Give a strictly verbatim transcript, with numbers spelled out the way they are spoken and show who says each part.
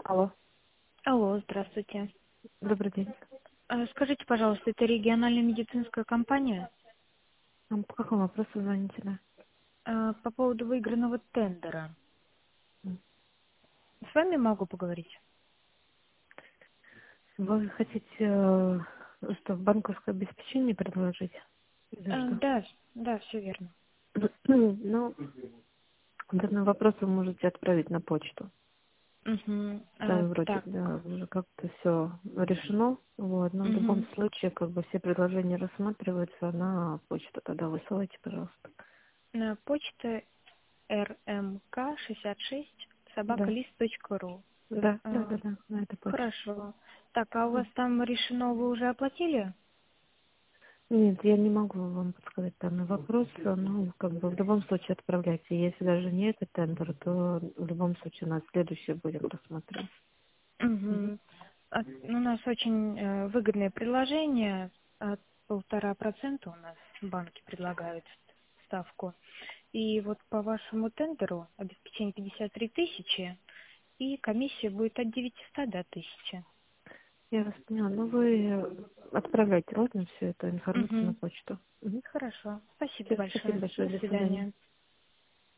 Speaker 1: Алло,
Speaker 2: Алло, здравствуйте.
Speaker 1: добрый день.
Speaker 2: А, Скажите, пожалуйста, это региональная медицинская компания?
Speaker 1: А по какому вопросу звоните, да?
Speaker 2: А, По поводу выигранного тендера.
Speaker 1: М.
Speaker 2: С вами могу поговорить?
Speaker 1: Вы хотите, э, что, банковское обеспечение предложить? Или
Speaker 2: А,
Speaker 1: что?
Speaker 2: Да, да, все верно.
Speaker 1: Ну, данный вопрос вы можете отправить на почту.
Speaker 2: Угу.
Speaker 1: Там вроде,
Speaker 2: Так.
Speaker 1: да, уже как-то все решено. Вот, но в любом
Speaker 2: Угу.
Speaker 1: случае, как бы все предложения рассматриваются на почту. Тогда высылайте, пожалуйста.
Speaker 2: На почта рмк шестьдесят шесть собака
Speaker 1: Да,
Speaker 2: лист точка ру.
Speaker 1: да, да, да,
Speaker 2: А,
Speaker 1: да, на этой почте.
Speaker 2: Хорошо. Так, а у вас там решено, вы уже оплатили?
Speaker 1: Нет, я не могу вам подсказать данный вопрос, но как бы в любом случае отправляйте. Если даже не этот тендер, то в любом случае на следующий будем рассматривать. Мгм.
Speaker 2: Угу. У нас очень э, выгодное предложение. От полтора процента у нас банки предлагают ставку. И вот по вашему тендеру обеспечение пятьдесят три тысячи, и комиссия будет от девятисот до тысячи.
Speaker 1: Я вас поняла. Ну вы отправляйте, ладно, всю эту информацию на
Speaker 2: Угу.
Speaker 1: почту. Мгм.
Speaker 2: Хорошо. Спасибо
Speaker 1: Всё, спасибо
Speaker 2: большое. До
Speaker 1: большое, до свидания.
Speaker 2: свидания.